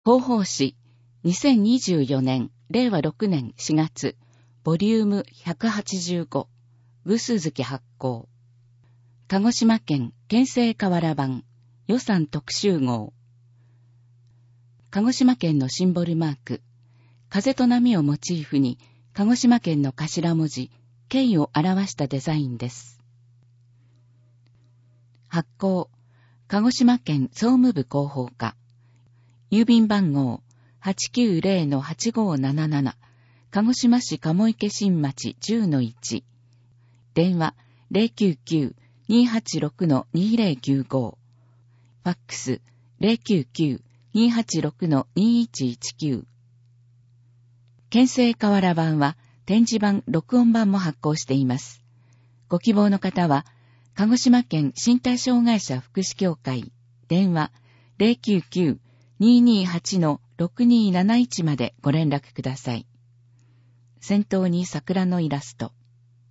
広報誌、2024年、令和6年4月、ボリューム185、ぐすずき発行。鹿児島県県政瓦版、予算特集号。鹿児島県のシンボルマーク、風と波をモチーフに、鹿児島県の頭文字、K を表したデザインです。発行、鹿児島県総務部広報課。郵便番号 890-8577 鹿児島市鴨池新町 10-1 電話 099-286-2095 ファックス 099-286-2119 県政瓦版は展示版録音版も発行しています。ご希望の方は鹿児島県身体障害者福祉協会電話 099-228-6271 までご連絡ください。先頭に桜のイラスト。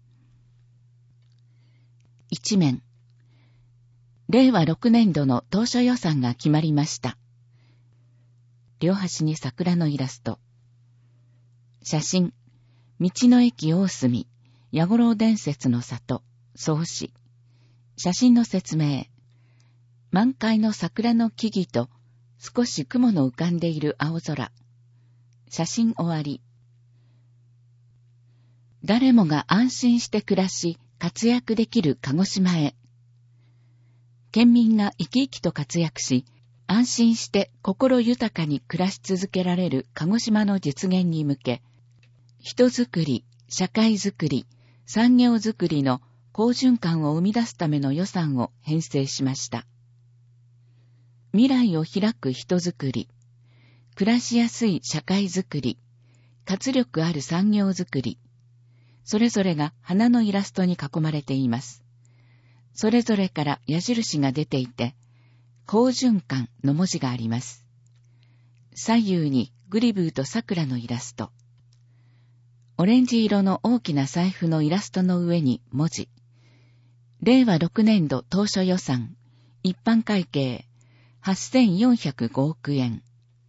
一面。令和6年度の当初予算が決まりました。両端に桜のイラスト。写真。道の駅大隅、矢五郎伝説の里、創始。写真の説明。満開の桜の木々と少し雲の浮かんでいる青空。写真終わり。誰もが安心して暮らし、活躍できる鹿児島へ。県民が生き生きと活躍し、安心して心豊かに暮らし続けられる鹿児島の実現に向け、人づくり、社会づくり、産業づくりの好循環を生み出すための予算を編成しました。未来を開く人づくり、暮らしやすい社会づくり、活力ある産業づくり、それぞれが花のイラストに囲まれています。それぞれから矢印が出ていて、好循環の文字があります。左右にグリブーと桜のイラスト。オレンジ色の大きな財布のイラストの上に文字。令和6年度当初予算、一般会計8405億円。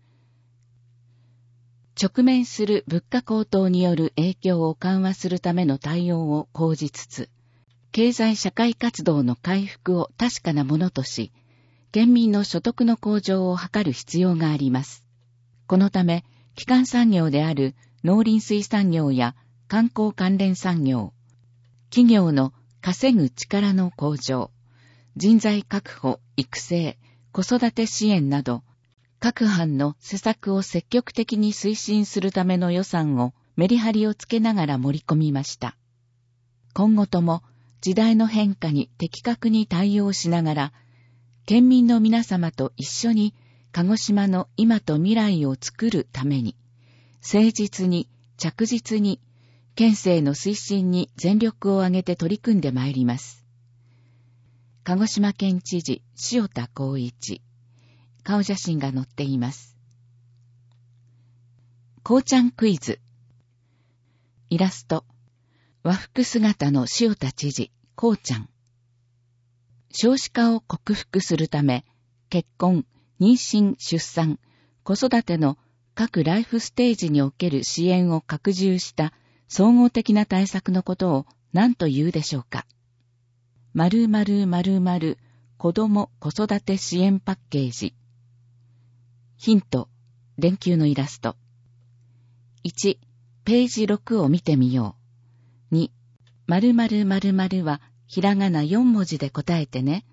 直面する物価高騰による影響を緩和するための対応を講じつつ、経済社会活動の回復を確かなものとし、県民の所得の向上を図る必要があります。このため、基幹産業である農林水産業や観光関連産業、企業の稼ぐ力の向上、人材確保、育成、子育て支援など、各班の施策を積極的に推進するための予算をメリハリをつけながら盛り込みました。今後とも時代の変化に的確に対応しながら、県民の皆様と一緒に鹿児島の今と未来を作るために、誠実に着実に県政の推進に全力を挙げて取り組んでまいります。鹿児島県知事塩田光一。顔写真が載っています。こうちゃんクイズ。イラスト。和服姿の塩田知事、こうちゃん。少子化を克服するため、結婚、妊娠、出産、子育ての各ライフステージにおける支援を拡充した総合的な対策のことを何と言うでしょうか。〇〇〇〇子ども子育て支援パッケージ。ヒント、連休のイラスト。1、ページ6を見てみよう。2、〇〇〇〇はひらがな4文字で答えてね。